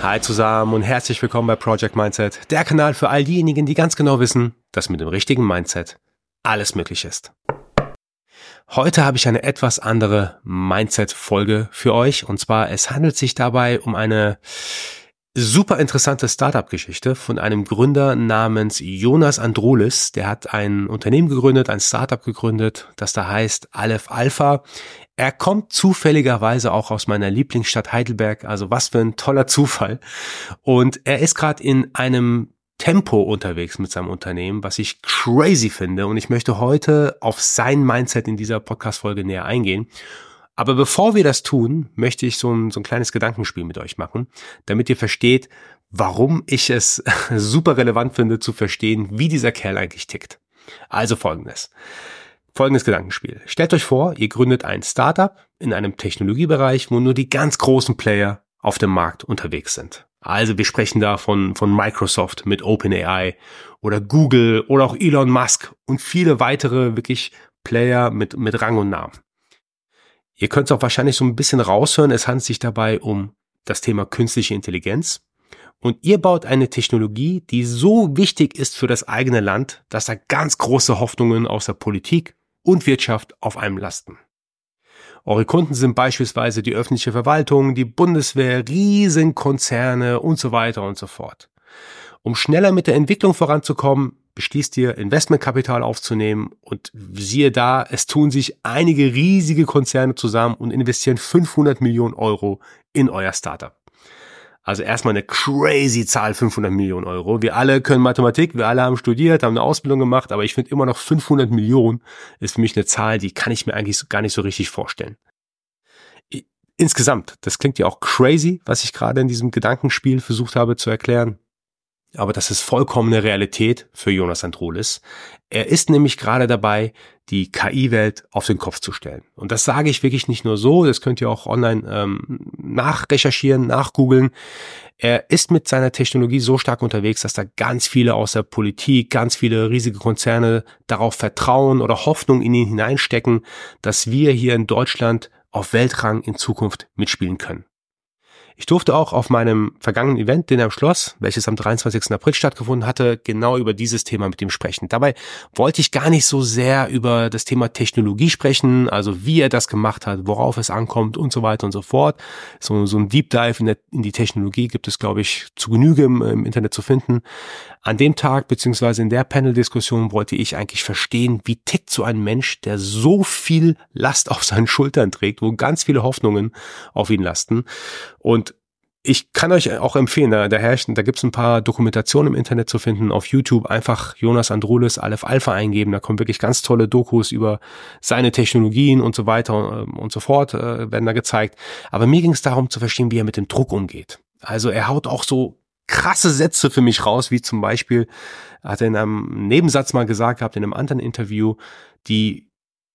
Hi zusammen und herzlich willkommen bei Project Mindset, der Kanal für all diejenigen, die ganz genau wissen, dass mit dem richtigen Mindset alles möglich ist. Heute habe ich eine etwas andere Mindset-Folge für euch und zwar, es handelt sich dabei um eine super interessante Startup-Geschichte von einem Gründer namens Jonas Androulis. Der hat ein Unternehmen gegründet, ein Startup gegründet, das da heißt Aleph Alpha. Er kommt zufälligerweise auch aus meiner Lieblingsstadt Heidelberg, also was für ein toller Zufall. Und er ist gerade in einem Tempo unterwegs mit seinem Unternehmen, was ich crazy finde. Und ich möchte heute auf sein Mindset in dieser Podcast-Folge näher eingehen. Aber bevor wir das tun, möchte ich so ein kleines Gedankenspiel mit euch machen, damit ihr versteht, warum ich es super relevant finde, zu verstehen, wie dieser Kerl eigentlich tickt. Also folgendes Gedankenspiel. Stellt euch vor, ihr gründet ein Startup in einem Technologiebereich, wo nur die ganz großen Player auf dem Markt unterwegs sind. Also wir sprechen da von Microsoft mit OpenAI oder Google oder auch Elon Musk und viele weitere wirklich Player mit Rang und Namen. Ihr könnt es auch wahrscheinlich so ein bisschen raushören, es handelt sich dabei um das Thema künstliche Intelligenz. Und ihr baut eine Technologie, die so wichtig ist für das eigene Land, dass da ganz große Hoffnungen aus der Politik und Wirtschaft auf einem lasten. Eure Kunden sind beispielsweise die öffentliche Verwaltung, die Bundeswehr, Riesenkonzerne und so weiter und so fort. Um schneller mit der Entwicklung voranzukommen, beschließt ihr, Investmentkapital aufzunehmen und siehe da, es tun sich einige riesige Konzerne zusammen und investieren 500 Millionen Euro in euer Startup. Also erstmal eine crazy Zahl, 500 Millionen Euro. Wir alle können Mathematik, wir alle haben studiert, haben eine Ausbildung gemacht, aber ich finde immer noch 500 Millionen ist für mich eine Zahl, die kann ich mir eigentlich gar nicht so richtig vorstellen. Insgesamt, das klingt ja auch crazy, was ich gerade in diesem Gedankenspiel versucht habe zu erklären. Aber das ist vollkommene Realität für Jonas Androulis. Er ist nämlich gerade dabei, die KI-Welt auf den Kopf zu stellen. Und das sage ich wirklich nicht nur so, das könnt ihr auch online nachrecherchieren, nachgoogeln. Er ist mit seiner Technologie so stark unterwegs, dass da ganz viele aus der Politik, ganz viele riesige Konzerne darauf vertrauen oder Hoffnung in ihn hineinstecken, dass wir hier in Deutschland auf Weltrang in Zukunft mitspielen können. Ich durfte auch auf meinem vergangenen Event, den er am Schloss, welches am 23. April stattgefunden hatte, genau über dieses Thema mit ihm sprechen. Dabei wollte ich gar nicht so sehr über das Thema Technologie sprechen, also wie er das gemacht hat, worauf es ankommt und so weiter und so fort. So ein Deep Dive in die Technologie gibt es, glaube ich, zu Genüge im Internet zu finden. An dem Tag beziehungsweise in der Panel-Diskussion wollte ich eigentlich verstehen, wie tickt so ein Mensch, der so viel Last auf seinen Schultern trägt, wo ganz viele Hoffnungen auf ihn lasten. Und ich kann euch auch empfehlen, da gibt es ein paar Dokumentationen im Internet zu finden, auf YouTube einfach Jonas Androulis Aleph Alpha eingeben, da kommen wirklich ganz tolle Dokus über seine Technologien und so weiter und so fort, werden da gezeigt. Aber mir ging es darum zu verstehen, wie er mit dem Druck umgeht. Also er haut auch so krasse Sätze für mich raus, wie zum Beispiel, hat er in einem Nebensatz mal gesagt gehabt, in einem anderen Interview, die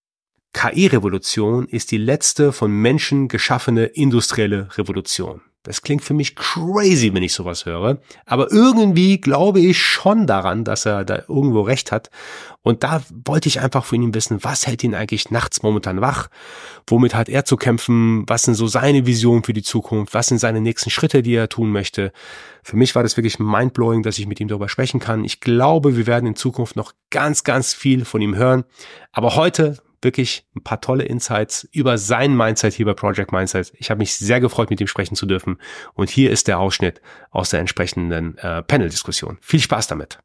KI-Revolution ist die letzte von Menschen geschaffene industrielle Revolution. Das klingt für mich crazy, wenn ich sowas höre. Aber irgendwie glaube ich schon daran, dass er da irgendwo recht hat. Und da wollte ich einfach von ihm wissen, was hält ihn eigentlich nachts momentan wach? Womit hat er zu kämpfen? Was sind so seine Visionen für die Zukunft? Was sind seine nächsten Schritte, die er tun möchte? Für mich war das wirklich mindblowing, dass ich mit ihm darüber sprechen kann. Ich glaube, wir werden in Zukunft noch ganz, ganz viel von ihm hören. Aber heute wirklich ein paar tolle Insights über sein Mindset hier bei Project Mindset. Ich habe mich sehr gefreut, mit ihm sprechen zu dürfen. Und hier ist der Ausschnitt aus der entsprechenden Panel-Diskussion. Viel Spaß damit.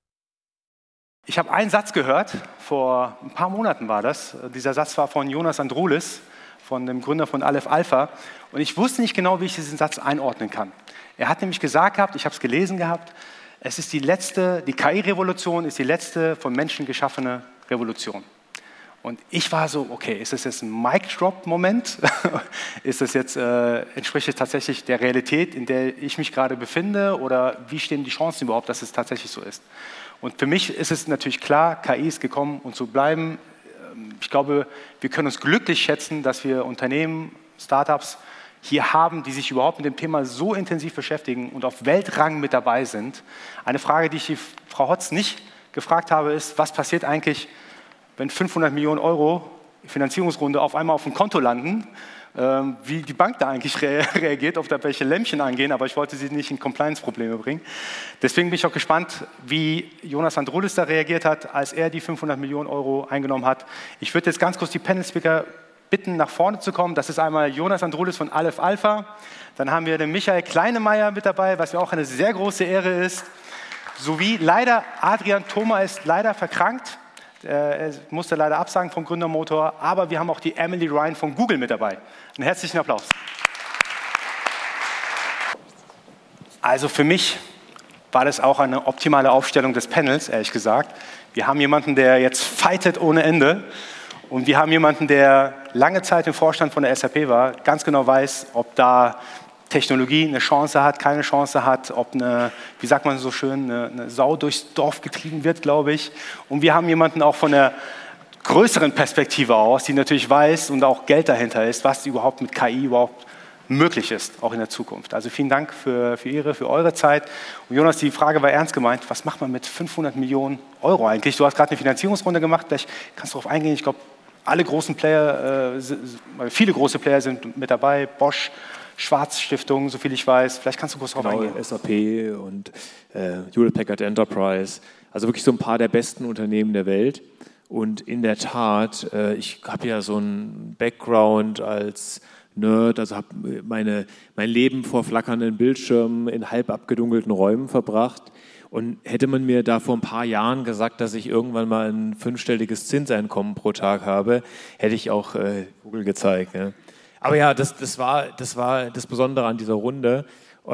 Ich habe einen Satz gehört, vor ein paar Monaten war das. Dieser Satz war von Jonas Androulis, von dem Gründer von Aleph Alpha. Und ich wusste nicht genau, wie ich diesen Satz einordnen kann. Er hat nämlich gesagt gehabt, ich habe es gelesen gehabt, es ist die KI-Revolution ist die letzte von Menschen geschaffene Revolution. Und ich war so, okay, ist das jetzt ein Mic-Drop-Moment? Ist das jetzt, entspricht es tatsächlich der Realität, in der ich mich gerade befinde? Oder wie stehen die Chancen überhaupt, dass es tatsächlich so ist? Und für mich ist es natürlich klar, KI ist gekommen, um zu bleiben. Ich glaube, wir können uns glücklich schätzen, dass wir Unternehmen, Startups hier haben, die sich überhaupt mit dem Thema so intensiv beschäftigen und auf Weltrang mit dabei sind. Eine Frage, die ich die Frau Hotz nicht gefragt habe, ist, was passiert eigentlich, wenn 500 Millionen Euro Finanzierungsrunde auf einmal auf dem Konto landen wie die Bank da eigentlich reagiert, ob da welche Lämpchen angehen, aber ich wollte sie nicht in Compliance-Probleme bringen. Deswegen bin ich auch gespannt, wie Jonas Androulis da reagiert hat, als er die 500 Millionen Euro eingenommen hat. Ich würde jetzt ganz kurz die Panel-Speaker bitten, nach vorne zu kommen. Das ist einmal Jonas Androulis von Aleph Alpha. Dann haben wir den Michael Kleinemeier mit dabei, was mir auch eine sehr große Ehre ist. Sowie leider Adrian Thoma ist leider verkrankt. Er musste leider absagen vom Gründermotor. Aber wir haben auch die Emily Ryan von Google mit dabei. Einen herzlichen Applaus. Also für mich war das auch eine optimale Aufstellung des Panels, ehrlich gesagt. Wir haben jemanden, der jetzt fightet ohne Ende. Und wir haben jemanden, der lange Zeit im Vorstand von der SAP war, ganz genau weiß, ob da Technologie eine Chance hat, keine Chance hat, ob eine, wie sagt man so schön, eine Sau durchs Dorf getrieben wird, glaube ich. Und wir haben jemanden auch von der größeren Perspektive aus, die natürlich weiß und auch Geld dahinter ist, was überhaupt mit KI überhaupt möglich ist, auch in der Zukunft. Also vielen Dank für eure Zeit. Und Jonas, die Frage war ernst gemeint, was macht man mit 500 Millionen Euro eigentlich? Du hast gerade eine Finanzierungsrunde gemacht, vielleicht kannst du darauf eingehen. Ich glaube, alle großen Player, viele große Player sind mit dabei, Bosch, Schwarz-Stiftung, so viel ich weiß. Vielleicht kannst du kurz darauf eingehen. SAP und Hewlett Packard Enterprise, also wirklich so ein paar der besten Unternehmen der Welt. Und in der Tat, ich habe ja so einen Background als Nerd, also habe mein Leben vor flackernden Bildschirmen in halb abgedunkelten Räumen verbracht. Und hätte man mir da vor ein paar Jahren gesagt, dass ich irgendwann mal ein 5-stelliges Zinseinkommen pro Tag habe, hätte ich auch Google gezeigt. Ja. Aber ja, das war das Besondere an dieser Runde.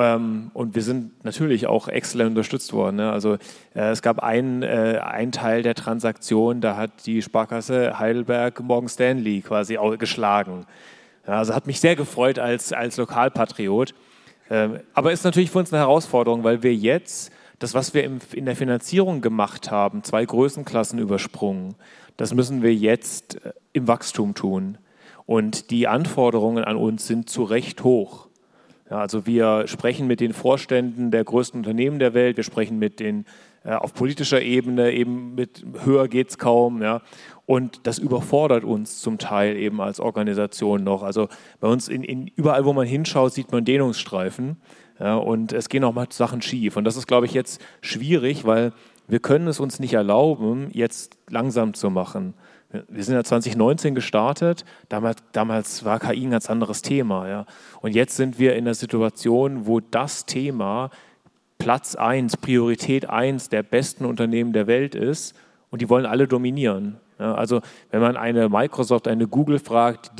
Und wir sind natürlich auch exzellent unterstützt worden. Ne? Also es gab einen Teil der Transaktion, da hat die Sparkasse Heidelberg Morgan Stanley quasi geschlagen. Ja, also hat mich sehr gefreut als Lokalpatriot. Aber ist natürlich für uns eine Herausforderung, weil wir jetzt das, was wir in der Finanzierung gemacht haben, 2 Größenklassen übersprungen, das müssen wir jetzt im Wachstum tun. Und die Anforderungen an uns sind zu Recht hoch. Ja, also wir sprechen mit den Vorständen der größten Unternehmen der Welt, wir sprechen mit den auf politischer Ebene, eben mit höher geht's kaum. Ja. Und das überfordert uns zum Teil eben als Organisation noch. Also bei uns überall, wo man hinschaut, sieht man Dehnungsstreifen. Ja, und es gehen auch mal Sachen schief. Und das ist, glaube ich, jetzt schwierig, weil wir können es uns nicht erlauben, jetzt langsam zu machen. Wir sind ja 2019 gestartet, damals war KI ein ganz anderes Thema. Ja. Und jetzt sind wir in einer Situation, wo das Thema Platz 1, Priorität 1 der besten Unternehmen der Welt ist und die wollen alle dominieren. Ja, also wenn man eine Microsoft, eine Google fragt,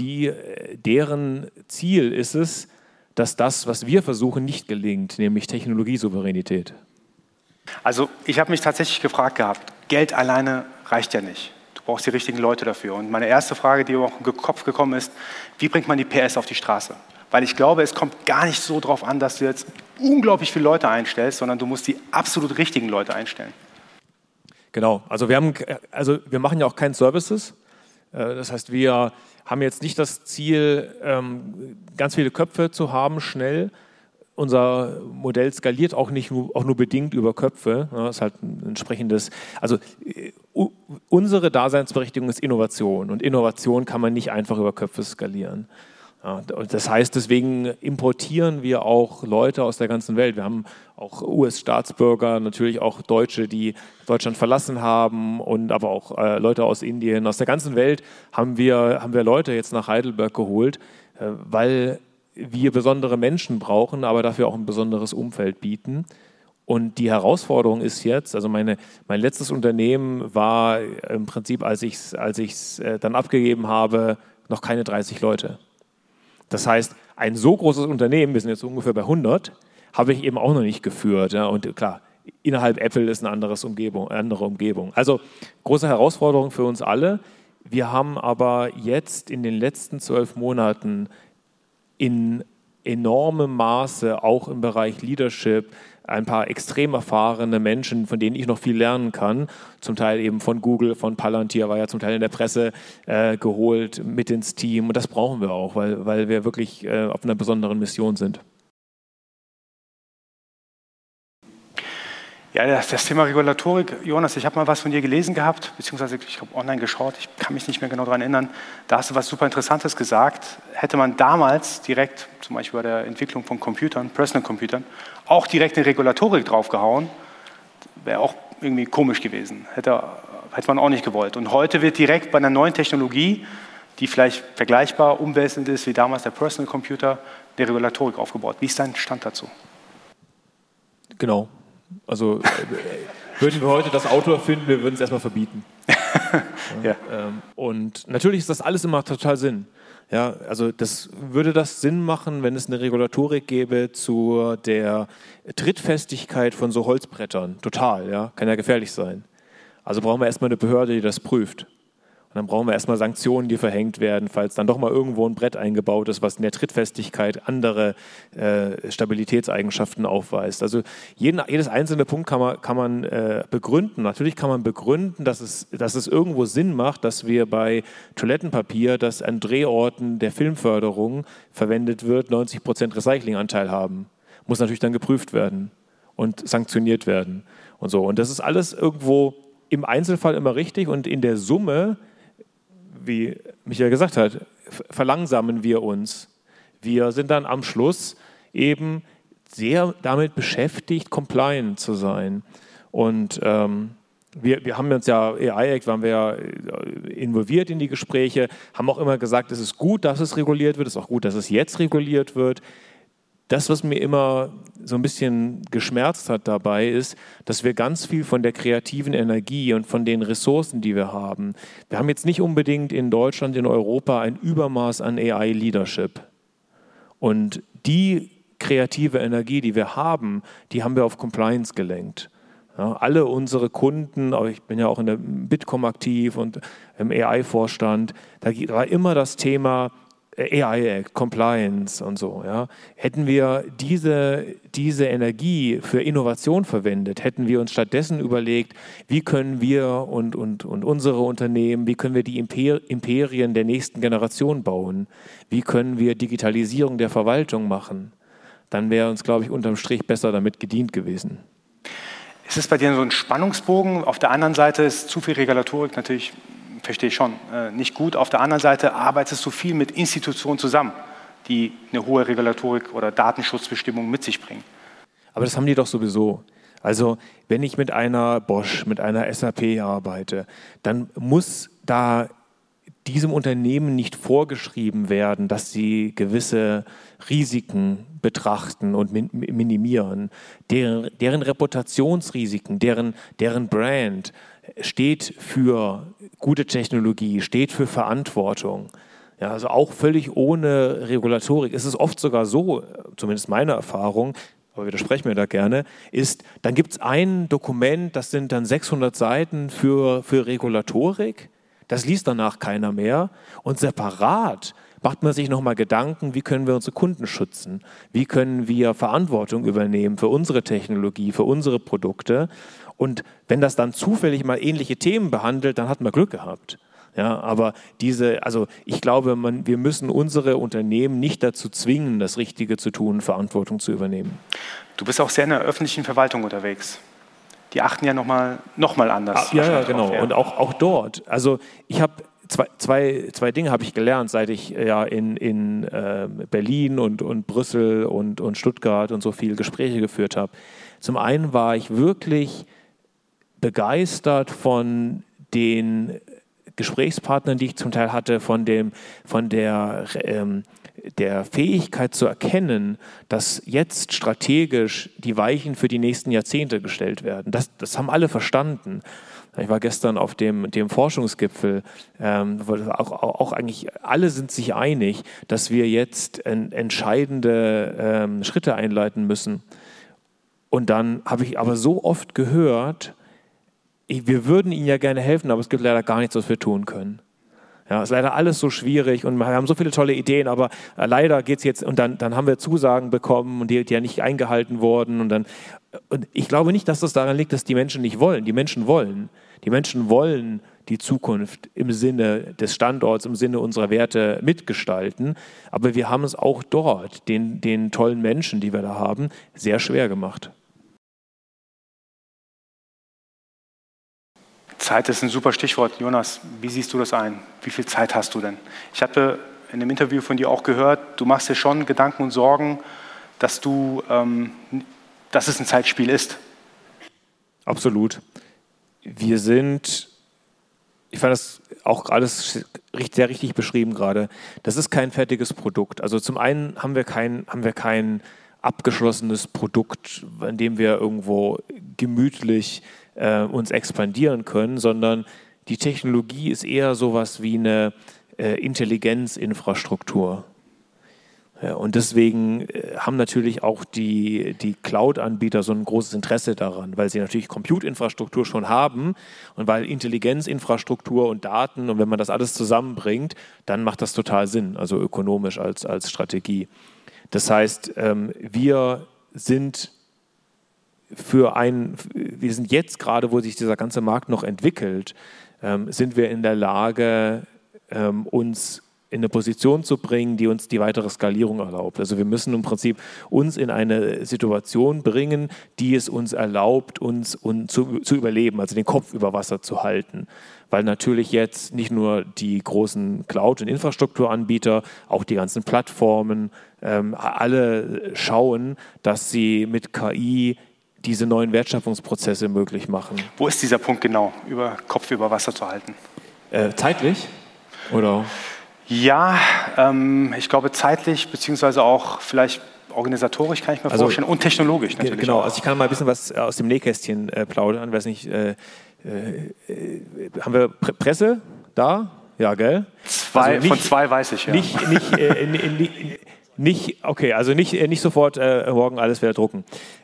deren Ziel ist es, dass das, was wir versuchen, nicht gelingt, nämlich Technologiesouveränität. Also ich habe mich tatsächlich gefragt gehabt, Geld alleine reicht ja nicht. Du brauchst die richtigen Leute dafür. Und meine erste Frage, die mir auch im Kopf gekommen ist, wie bringt man die PS auf die Straße? Weil ich glaube, es kommt gar nicht so drauf an, dass du jetzt unglaublich viele Leute einstellst, sondern du musst die absolut richtigen Leute einstellen. Genau, also wir machen ja auch keine Services. Das heißt, wir haben jetzt nicht das Ziel, ganz viele Köpfe zu haben, schnell. Unser Modell skaliert auch nur bedingt über Köpfe. Das ist halt ein entsprechendes. Also unsere Daseinsberechtigung ist Innovation und Innovation kann man nicht einfach über Köpfe skalieren. Ja, das heißt, deswegen importieren wir auch Leute aus der ganzen Welt. Wir haben auch US-Staatsbürger, natürlich auch Deutsche, die Deutschland verlassen haben und aber auch Leute aus Indien. Aus der ganzen Welt haben wir Leute jetzt nach Heidelberg geholt, weil wir besondere Menschen brauchen, aber dafür auch ein besonderes Umfeld bieten. Und die Herausforderung ist jetzt, also mein letztes Unternehmen war im Prinzip, als ich es dann abgegeben habe, noch keine 30 Leute. Das heißt, ein so großes Unternehmen, wir sind jetzt ungefähr bei 100, habe ich eben auch noch nicht geführt. Ja, und klar, innerhalb Apple ist eine andere Umgebung. Also große Herausforderung für uns alle. Wir haben aber jetzt in den letzten 12 Monaten in enormem Maße, auch im Bereich Leadership, ein paar extrem erfahrene Menschen, von denen ich noch viel lernen kann, zum Teil eben von Google, von Palantir, war ja zum Teil in der Presse geholt, mit ins Team. Und das brauchen wir auch, weil wir wirklich auf einer besonderen Mission sind. Ja, das Thema Regulatorik, Jonas, ich habe mal was von dir gelesen gehabt, beziehungsweise ich habe online geschaut, ich kann mich nicht mehr genau daran erinnern. Da hast du was super Interessantes gesagt. Hätte man damals direkt, zum Beispiel bei der Entwicklung von Computern, Personal Computern, auch direkt eine Regulatorik draufgehauen, wäre auch irgendwie komisch gewesen. Hätte man auch nicht gewollt. Und heute wird direkt bei einer neuen Technologie, die vielleicht vergleichbar umwälzend ist wie damals der Personal Computer, eine Regulatorik aufgebaut. Wie ist dein Stand dazu? Genau. Also würden wir heute das Auto erfinden, wir würden es erstmal verbieten. Ja. Und natürlich ist das alles immer total Sinn. Ja, also würde das Sinn machen, wenn es eine Regulatorik gäbe zu der Trittfestigkeit von so Holzbrettern? Total, ja, kann ja gefährlich sein. Also brauchen wir erstmal eine Behörde, die das prüft. Und dann brauchen wir erstmal Sanktionen, die verhängt werden, falls dann doch mal irgendwo ein Brett eingebaut ist, was in der Trittfestigkeit andere Stabilitätseigenschaften aufweist. Also jedes einzelne Punkt kann man begründen. Natürlich kann man begründen, dass es irgendwo Sinn macht, dass wir bei Toilettenpapier, das an Drehorten der Filmförderung verwendet wird, 90% Recyclinganteil haben. Muss natürlich dann geprüft werden und sanktioniert werden und so. Und das ist alles irgendwo im Einzelfall immer richtig und in der Summe, wie Michael gesagt hat, verlangsamen wir uns. Wir sind dann am Schluss eben sehr damit beschäftigt, compliant zu sein. Und wir haben uns ja, AI-Act waren wir ja involviert in die Gespräche, haben auch immer gesagt, es ist gut, dass es reguliert wird, es ist auch gut, dass es jetzt reguliert wird. Das, was mir immer so ein bisschen geschmerzt hat dabei, ist, dass wir ganz viel von der kreativen Energie und von den Ressourcen, die wir haben, wir haben jetzt nicht unbedingt in Deutschland, in Europa ein Übermaß an AI-Leadership. Und die kreative Energie, die wir haben wir auf Compliance gelenkt. Ja, alle unsere Kunden, ich bin ja auch in der Bitkom aktiv und im AI-Vorstand, da war immer das Thema AI-Act, Compliance und so. Ja. Hätten wir diese Energie für Innovation verwendet, hätten wir uns stattdessen überlegt, wie können wir und unsere Unternehmen, wie können wir die Imperien der nächsten Generation bauen, wie können wir Digitalisierung der Verwaltung machen, dann wäre uns, glaube ich, unterm Strich besser damit gedient gewesen. Ist es bei dir so ein Spannungsbogen? Auf der anderen Seite ist zu viel Regulatorik natürlich, verstehe ich schon, nicht gut. Auf der anderen Seite arbeitest du viel mit Institutionen zusammen, die eine hohe Regulatorik oder Datenschutzbestimmung mit sich bringen. Aber das haben die doch sowieso. Also wenn ich mit einer Bosch, mit einer SAP arbeite, dann muss da diesem Unternehmen nicht vorgeschrieben werden, dass sie gewisse Risiken betrachten und minimieren. Deren Reputationsrisiken, deren Brand steht für gute Technologie, steht für Verantwortung. Ja, also auch völlig ohne Regulatorik. Es ist oft sogar so, zumindest meine Erfahrung, aber widerspreche mir da gerne, ist, dann gibt es ein Dokument, das sind dann 600 Seiten für Regulatorik, das liest danach keiner mehr und separat macht man sich nochmal Gedanken, wie können wir unsere Kunden schützen, wie können wir Verantwortung übernehmen für unsere Technologie, für unsere Produkte. Und wenn das dann zufällig mal ähnliche Themen behandelt, dann hat man Glück gehabt. Ja, aber ich glaube, wir müssen unsere Unternehmen nicht dazu zwingen, das Richtige zu tun, Verantwortung zu übernehmen. Du bist auch sehr in der öffentlichen Verwaltung unterwegs. Die achten ja nochmal anders. Ja, genau. Ja. Und auch dort. Also ich habe zwei Dinge habe ich gelernt, seit ich ja in Berlin und Brüssel und Stuttgart und so viele Gespräche geführt habe. Zum einen war ich wirklich begeistert von den Gesprächspartnern, die ich zum Teil hatte, von der Fähigkeit zu erkennen, dass jetzt strategisch die Weichen für die nächsten Jahrzehnte gestellt werden. Das haben alle verstanden. Ich war gestern auf dem Forschungsgipfel, auch eigentlich alle sind sich einig, dass wir jetzt entscheidende Schritte einleiten müssen. Und dann habe ich aber so oft gehört, wir würden Ihnen ja gerne helfen, aber es gibt leider gar nichts, was wir tun können. Ja, ist leider alles so schwierig und wir haben so viele tolle Ideen, aber leider geht es jetzt, und dann haben wir Zusagen bekommen und die ja nicht eingehalten wurden. Und ich glaube nicht, dass das daran liegt, dass die Menschen nicht wollen. Die Menschen wollen. Die Menschen wollen die Zukunft im Sinne des Standorts, im Sinne unserer Werte mitgestalten. Aber wir haben es auch dort, den tollen Menschen, die wir da haben, sehr schwer gemacht. Zeit ist ein super Stichwort. Jonas, wie siehst du das ein? Wie viel Zeit hast du denn? Ich hatte in einem Interview von dir auch gehört, du machst dir schon Gedanken und Sorgen, dass es ein Zeitspiel ist. Absolut. Ich fand das auch alles sehr richtig beschrieben gerade. Das ist kein fertiges Produkt. Also zum einen haben wir kein abgeschlossenes Produkt, an dem wir irgendwo gemütlich uns expandieren können, sondern die Technologie ist eher sowas wie eine Intelligenzinfrastruktur. Ja, und deswegen haben natürlich auch die Cloud-Anbieter so ein großes Interesse daran, weil sie natürlich Compute-Infrastruktur schon haben und weil Intelligenzinfrastruktur und Daten, und wenn man das alles zusammenbringt, dann macht das total Sinn, also ökonomisch als Strategie. Das heißt, wir sind jetzt gerade, wo sich dieser ganze Markt noch entwickelt, sind wir in der Lage, uns in eine Position zu bringen, die uns die weitere Skalierung erlaubt. Also wir müssen im Prinzip uns in eine Situation bringen, die es uns erlaubt, uns zu überleben, also den Kopf über Wasser zu halten. Weil natürlich jetzt nicht nur die großen Cloud- und Infrastrukturanbieter, auch die ganzen Plattformen, alle schauen, dass sie mit KI diese neuen Wertschöpfungsprozesse möglich machen. Wo ist dieser Punkt genau, Kopf über Wasser zu halten? Zeitlich? Oder? Ja, ich glaube zeitlich, beziehungsweise auch vielleicht organisatorisch, kann ich mir vorstellen, und technologisch natürlich. Genau, auch. also ich kann mal ein bisschen was aus dem Nähkästchen plaudern. Weiß nicht, haben wir Presse da? Ja, gell? Von zwei weiß ich, ja. Nicht sofort morgen alles wieder drucken.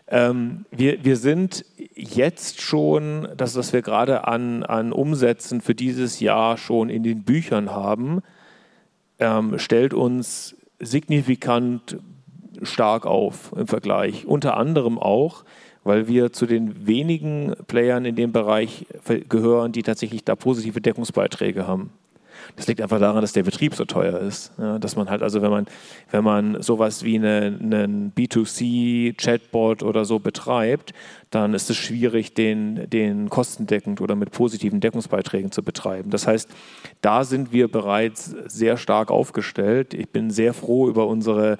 Wir sind jetzt schon, das, was wir gerade an Umsätzen für dieses Jahr schon in den Büchern haben, stellt uns signifikant stark auf im Vergleich. Unter anderem auch, weil wir zu den wenigen Playern in dem Bereich gehören, die tatsächlich da positive Deckungsbeiträge haben. Das liegt einfach daran, dass der Betrieb so teuer ist. Ja, dass man halt, also wenn man sowas wie einen B2C-Chatbot oder so betreibt, dann ist es schwierig, den kostendeckend oder mit positiven Deckungsbeiträgen zu betreiben. Das heißt, da sind wir bereits sehr stark aufgestellt. Ich bin sehr froh über unsere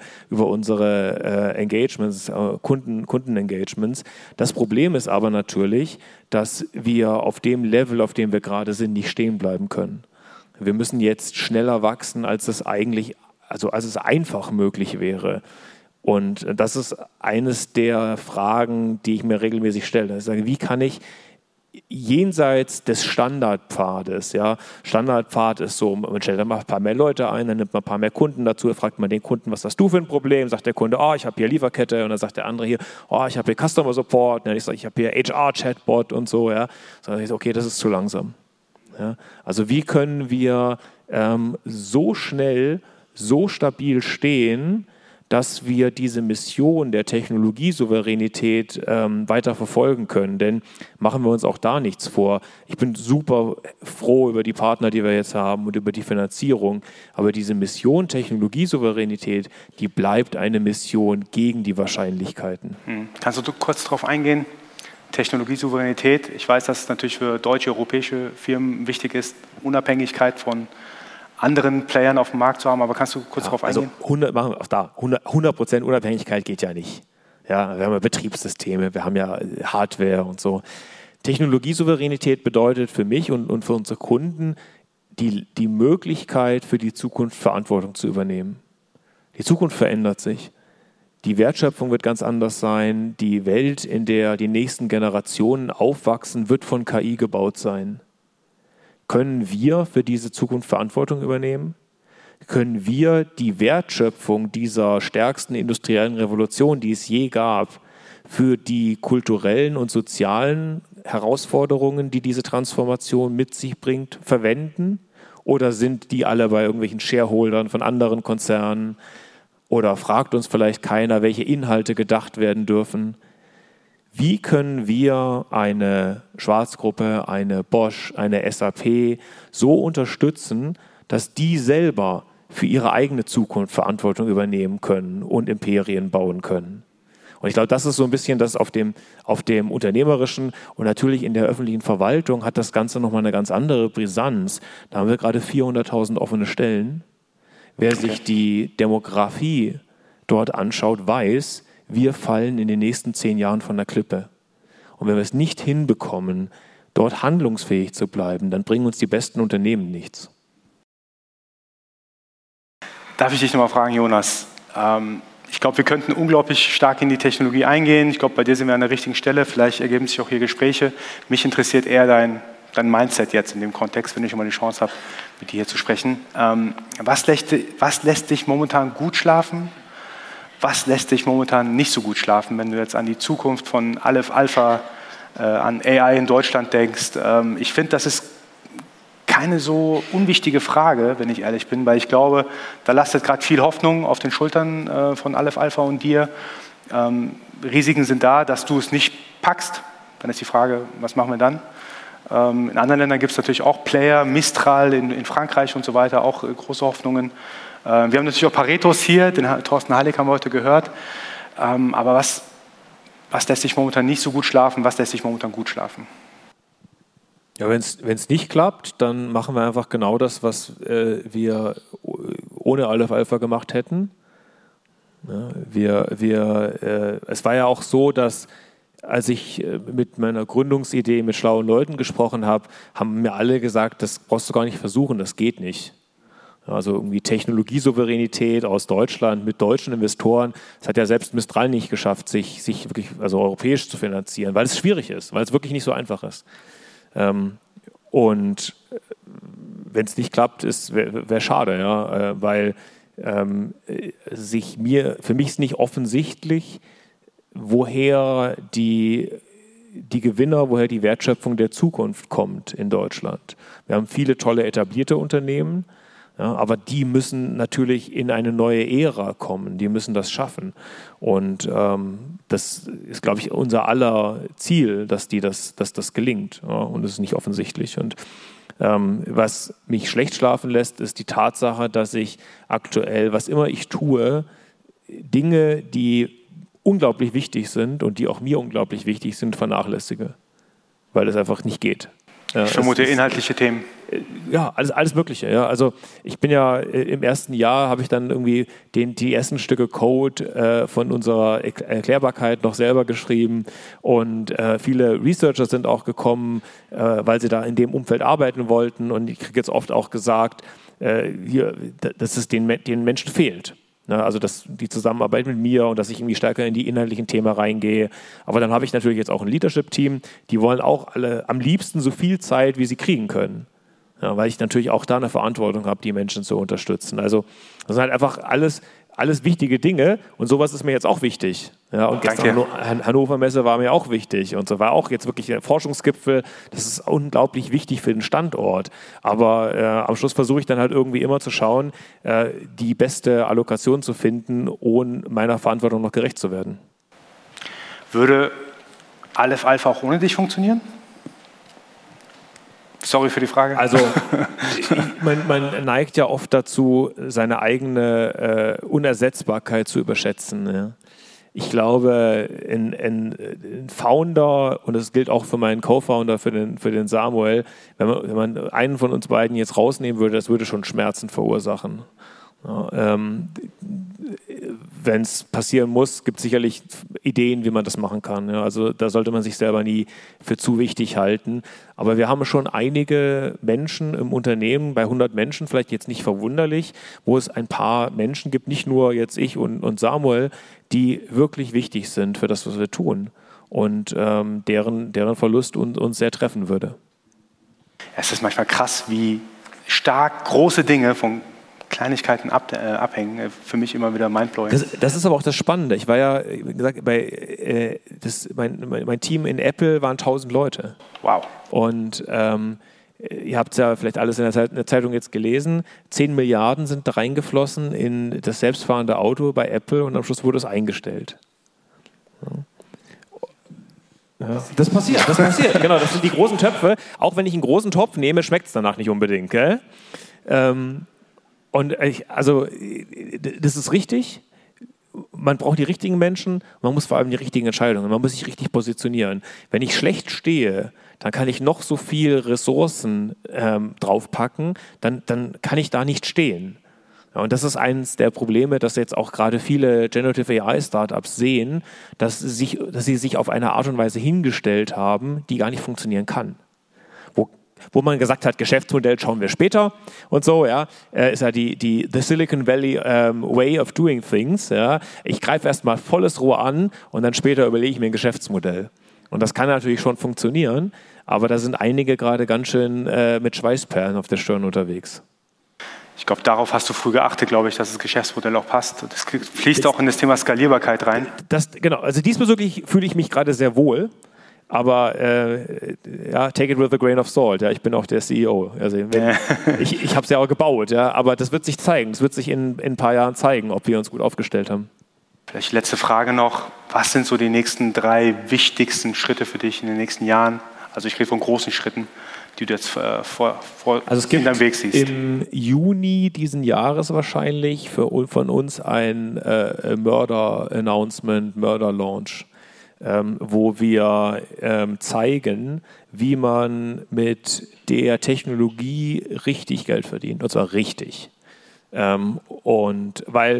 Engagements, Kundenengagements. Das Problem ist aber natürlich, dass wir auf dem Level, auf dem wir gerade sind, nicht stehen bleiben können. Wir müssen jetzt schneller wachsen, als es einfach möglich wäre. Und das ist eines der Fragen, die ich mir regelmäßig stelle. Ich sage, wie kann ich jenseits des Standardpfades, ja, Standardpfad ist so, man stellt dann mal ein paar mehr Leute ein, dann nimmt man ein paar mehr Kunden dazu, fragt man den Kunden, was hast du für ein Problem? Sagt der Kunde, ich habe hier Lieferkette, und dann sagt der andere hier, ich habe hier Customer Support, und dann ich sage, ich habe hier HR-Chatbot und so, ja. So, dann ich, okay, das ist zu langsam. Ja, also wie können wir so schnell, so stabil stehen, dass wir diese Mission der Technologiesouveränität weiter verfolgen können. Denn machen wir uns auch da nichts vor. Ich bin super froh über die Partner, die wir jetzt haben und über die Finanzierung. Aber diese Mission Technologiesouveränität, die bleibt eine Mission gegen die Wahrscheinlichkeiten. Kannst du kurz darauf eingehen? Technologiesouveränität. Ich weiß, dass es natürlich für deutsche, europäische Firmen wichtig ist, Unabhängigkeit von anderen Playern auf dem Markt zu haben, aber kannst du kurz darauf eingehen? 100% Unabhängigkeit geht ja nicht. Ja, wir haben ja Betriebssysteme, wir haben ja Hardware und so. Technologiesouveränität bedeutet für mich und für unsere Kunden die Möglichkeit, für die Zukunft Verantwortung zu übernehmen. Die Zukunft verändert sich. Die Wertschöpfung wird ganz anders sein. Die Welt, in der die nächsten Generationen aufwachsen, wird von KI gebaut sein. Können wir für diese Zukunft Verantwortung übernehmen? Können wir die Wertschöpfung dieser stärksten industriellen Revolution, die es je gab, für die kulturellen und sozialen Herausforderungen, die diese Transformation mit sich bringt, verwenden? Oder sind die alle bei irgendwelchen Shareholdern von anderen Konzernen? Oder fragt uns vielleicht keiner, welche Inhalte gedacht werden dürfen? Wie können wir eine Schwarzgruppe, eine Bosch, eine SAP so unterstützen, dass die selber für ihre eigene Zukunft Verantwortung übernehmen können und Imperien bauen können? Und ich glaube, das ist so ein bisschen das auf dem unternehmerischen und natürlich in der öffentlichen Verwaltung hat das Ganze nochmal eine ganz andere Brisanz. Da haben wir gerade 400.000 offene Stellen. Wer sich die Demografie dort anschaut, weiß, wir fallen in den nächsten 10 Jahren von der Klippe. Und wenn wir es nicht hinbekommen, dort handlungsfähig zu bleiben, dann bringen uns die besten Unternehmen nichts. Darf ich dich nochmal fragen, Jonas? Ich glaube, wir könnten unglaublich stark in die Technologie eingehen. Ich glaube, bei dir sind wir an der richtigen Stelle. Vielleicht ergeben sich auch hier Gespräche. Mich interessiert eher dein Mindset jetzt in dem Kontext, wenn ich immer die Chance habe, mit dir hier zu sprechen. Was lässt dich momentan gut schlafen? Was lässt dich momentan nicht so gut schlafen, wenn du jetzt an die Zukunft von Aleph Alpha, an AI in Deutschland denkst? Ich finde, das ist keine so unwichtige Frage, wenn ich ehrlich bin, weil ich glaube, da lastet gerade viel Hoffnung auf den Schultern von Aleph Alpha und dir. Risiken sind da, dass du es nicht packst. Dann ist die Frage, was machen wir dann? In anderen Ländern gibt es natürlich auch Player, Mistral in Frankreich und so weiter, auch große Hoffnungen. Wir haben natürlich auch Paretos hier, den Thorsten Heilig haben wir heute gehört. Aber was lässt sich momentan nicht so gut schlafen, was lässt sich momentan gut schlafen? Ja, wenn es nicht klappt, dann machen wir einfach genau das, was wir ohne Aleph Alpha gemacht hätten. Ja, es war ja auch so, dass als ich mit meiner Gründungsidee mit schlauen Leuten gesprochen habe, haben mir alle gesagt, das brauchst du gar nicht versuchen, das geht nicht. Also irgendwie Technologiesouveränität aus Deutschland mit deutschen Investoren, das hat ja selbst Mistral nicht geschafft, sich wirklich europäisch zu finanzieren, weil es schwierig ist, weil es wirklich nicht so einfach ist. Und wenn es nicht klappt, wäre schade, ja, weil für mich ist nicht offensichtlich, woher die Gewinner, woher die Wertschöpfung der Zukunft kommt in Deutschland. Wir haben viele tolle etablierte Unternehmen, ja, aber die müssen natürlich in eine neue Ära kommen, die müssen das schaffen. Und das ist, glaube ich, unser aller Ziel, dass das gelingt. Ja, und das ist nicht offensichtlich. Und was mich schlecht schlafen lässt, ist die Tatsache, dass ich aktuell, was immer ich tue, Dinge, die unglaublich wichtig sind und die auch mir unglaublich wichtig sind, vernachlässige, weil es einfach nicht geht. Ich vermute inhaltliche Themen. Ja, alles Mögliche. Ja. Also ich bin ja im ersten Jahr, habe ich dann irgendwie die ersten Stücke Code von unserer Erklärbarkeit noch selber geschrieben und viele Researcher sind auch gekommen, weil sie da in dem Umfeld arbeiten wollten und ich kriege jetzt oft auch gesagt, dass es den Menschen fehlt. Also die Zusammenarbeit mit mir und dass ich irgendwie stärker in die inhaltlichen Themen reingehe. Aber dann habe ich natürlich jetzt auch ein Leadership-Team, die wollen auch alle am liebsten so viel Zeit, wie sie kriegen können. Ja, weil ich natürlich auch da eine Verantwortung habe, die Menschen zu unterstützen. Also das sind halt einfach alles wichtige Dinge und sowas ist mir jetzt auch wichtig. Ja, und gestern Hannover Messe war mir auch wichtig und so war auch jetzt wirklich ein Forschungsgipfel. Das ist unglaublich wichtig für den Standort. Aber am Schluss versuche ich dann halt irgendwie immer zu schauen, die beste Allokation zu finden, ohne meiner Verantwortung noch gerecht zu werden. Würde Aleph Alpha auch ohne dich funktionieren? Sorry für die Frage. Also man neigt ja oft dazu, seine eigene Unersetzbarkeit zu überschätzen. Ja. Ich glaube, ein Founder, und das gilt auch für meinen Co-Founder, für den Samuel, wenn man einen von uns beiden jetzt rausnehmen würde, das würde schon Schmerzen verursachen. Ja, wenn es passieren muss, gibt es sicherlich Ideen, wie man das machen kann. Ja, also da sollte man sich selber nie für zu wichtig halten. Aber wir haben schon einige Menschen im Unternehmen, bei 100 Menschen, vielleicht jetzt nicht verwunderlich, wo es ein paar Menschen gibt, nicht nur jetzt ich und Samuel, die wirklich wichtig sind für das, was wir tun und deren Verlust uns sehr treffen würde. Es ist manchmal krass, wie stark große Dinge von Kleinigkeiten abhängen, für mich immer wieder mindblowing. Das ist aber auch das Spannende. Ich war ja, wie gesagt, mein Team in Apple waren 1000 Leute. Wow. Und ihr habt es ja vielleicht alles in der Zeitung jetzt gelesen, 10 Milliarden sind da reingeflossen in das selbstfahrende Auto bei Apple und am Schluss wurde es eingestellt. Ja. Das passiert. Genau, das sind die großen Töpfe. Auch wenn ich einen großen Topf nehme, schmeckt es danach nicht unbedingt. Gell? Und das ist richtig. man braucht die richtigen Menschen, man muss vor allem die richtigen Entscheidungen, man muss sich richtig positionieren. Wenn ich schlecht stehe, dann kann ich noch so viel Ressourcen draufpacken, dann kann ich da nicht stehen. Ja, und das ist eines der Probleme, dass jetzt auch gerade viele Generative AI-Startups sehen, dass sie sich auf eine Art und Weise hingestellt haben, die gar nicht funktionieren kann. Wo man gesagt hat, Geschäftsmodell schauen wir später und so, ja, ist ja the Silicon Valley way of doing things. Ja. Ich greife erstmal volles Rohr an und dann später überlege ich mir ein Geschäftsmodell. Und das kann natürlich schon funktionieren, aber da sind einige gerade ganz schön mit Schweißperlen auf der Stirn unterwegs. Ich glaube, darauf hast du früh geachtet, glaube ich, dass das Geschäftsmodell auch passt. Das fließt auch in das Thema Skalierbarkeit rein. Genau, also diesbezüglich fühle ich mich gerade sehr wohl. Aber take it with a grain of salt. Ja, ich bin auch der CEO. Also, ich habe es ja auch gebaut. Ja, aber das wird sich zeigen. Es wird sich in ein paar Jahren zeigen, ob wir uns gut aufgestellt haben. Vielleicht letzte Frage noch. Was sind so die nächsten 3 wichtigsten Schritte für dich in den nächsten Jahren? Also ich rede von großen Schritten, die du jetzt in deinem Weg siehst. Im Juni diesen Jahres wahrscheinlich von uns ein Mörder-Announcement, Mörder-Launch. Wo wir zeigen, wie man mit der Technologie richtig Geld verdient, und zwar richtig. Und weil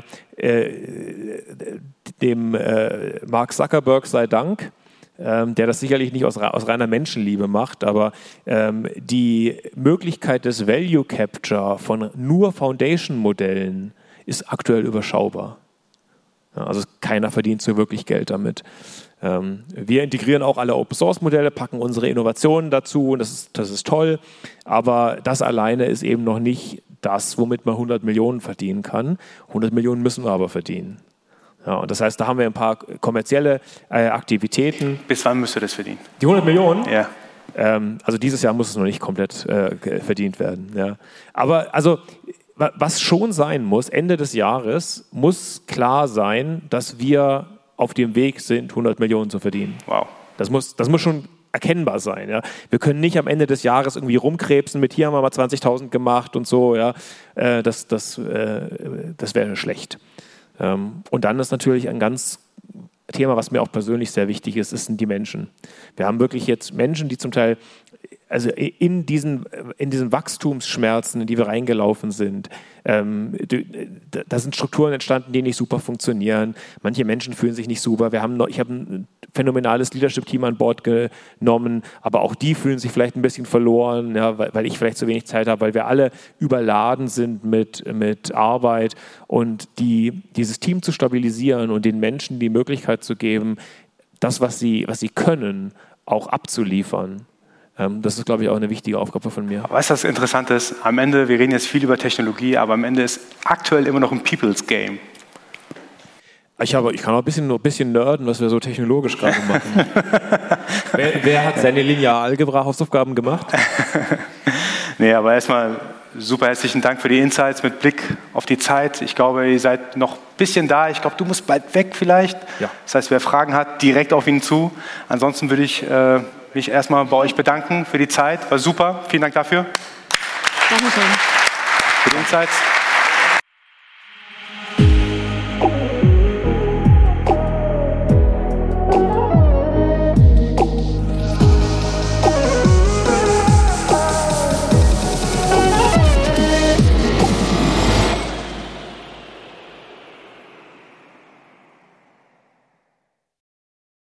dem Mark Zuckerberg sei Dank, der das sicherlich nicht aus reiner Menschenliebe macht, aber die Möglichkeit des Value Capture von nur Foundation-Modellen ist aktuell überschaubar. Ja, also keiner verdient so wirklich Geld damit. Wir integrieren auch alle Open-Source-Modelle, packen unsere Innovationen dazu und das ist toll, aber das alleine ist eben noch nicht das, womit man 100 Millionen verdienen kann. 100 Millionen müssen wir aber verdienen. Ja, und das heißt, da haben wir ein paar kommerzielle Aktivitäten. Bis wann müsst ihr das verdienen? Die 100 Millionen? Ja. Also dieses Jahr muss es noch nicht komplett verdient werden. Ja. Aber also was schon sein muss, Ende des Jahres muss klar sein, dass wir auf dem Weg sind, 100 Millionen zu verdienen. Wow. Das muss schon erkennbar sein. Ja. Wir können nicht am Ende des Jahres irgendwie rumkrebsen mit hier haben wir mal 20.000 gemacht und so. Ja. Das wäre schlecht. Und dann ist natürlich ein ganz Thema, was mir auch persönlich sehr wichtig ist, sind die Menschen. Wir haben wirklich jetzt Menschen, die zum Teil also in diesen Wachstumsschmerzen, in die wir reingelaufen sind, da sind Strukturen entstanden, die nicht super funktionieren. Manche Menschen fühlen sich nicht super. Ich habe ein phänomenales Leadership-Team an Bord genommen, aber auch die fühlen sich vielleicht ein bisschen verloren, ja, weil ich vielleicht zu wenig Zeit habe, weil wir alle überladen sind mit Arbeit. Und dieses Team zu stabilisieren und den Menschen die Möglichkeit zu geben, das, was sie können, auch abzuliefern. Das ist, glaube ich, auch eine wichtige Aufgabe von mir. Weißt du, was interessant ist? Am Ende, wir reden jetzt viel über Technologie, aber am Ende ist aktuell immer noch ein People's Game. Ich kann auch ein bisschen nerden, was wir so technologisch gerade machen. Wer hat seine Linear-Algebra-Hausaufgaben gemacht? Nee, aber erstmal super herzlichen Dank für die Insights mit Blick auf die Zeit. Ich glaube, ihr seid noch ein bisschen da. Ich glaube, du musst bald weg vielleicht. Ja. Das heißt, wer Fragen hat, direkt auf ihn zu. Ansonsten würde ich mich erstmal bei euch bedanken für die Zeit. War super. Vielen Dank dafür. Dankeschön. Für die Insights.